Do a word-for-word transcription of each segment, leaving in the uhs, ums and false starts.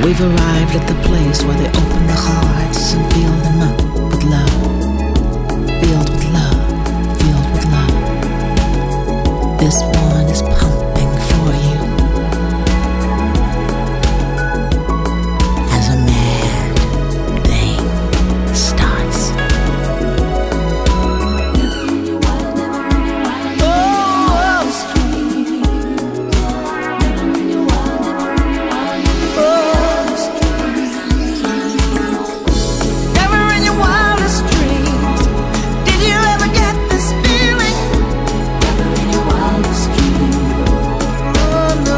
We've arrived at the place where they open the hearts and fill them up with love. Filled with love, filled with love. This one is pumping for you. As a mad thing starts. Never in your wild, never in your wild, oh, streets. Never in your wild, never in your wild, oh, streets. Never in your wildest dreams did you ever get this feeling. Never in your wildest dreams, oh no.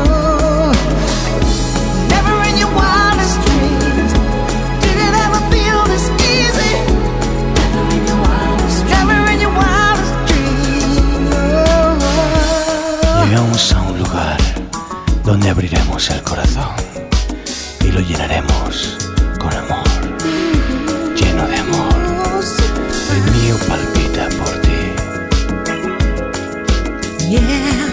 Never in your wildest dreams did it ever feel this easy. Never in your wildest, never in your wildest dreams, oh. Llegamos a un lugar donde abriremos el corazón y lo llenaremos con amor, lleno de amor. El mío palpita por ti. Yeah.